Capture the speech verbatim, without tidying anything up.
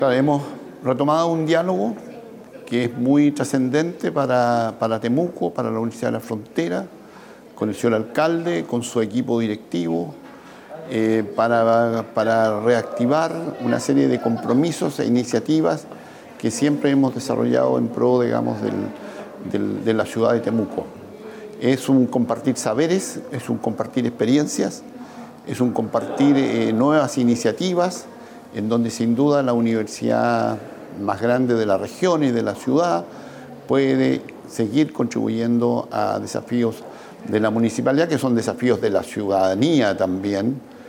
Claro, hemos retomado un diálogo que es muy trascendente para, para Temuco, para la Universidad de la Frontera, con el señor alcalde, con su equipo directivo, eh, para, para reactivar una serie de compromisos e iniciativas que siempre hemos desarrollado en pro, digamos, del, del, de la ciudad de Temuco. Es un compartir saberes, es un compartir experiencias, es un compartir eh, nuevas iniciativas, en donde sin duda la universidad más grande de la región y de la ciudad puede seguir contribuyendo a desafíos de la municipalidad, que son desafíos de la ciudadanía también,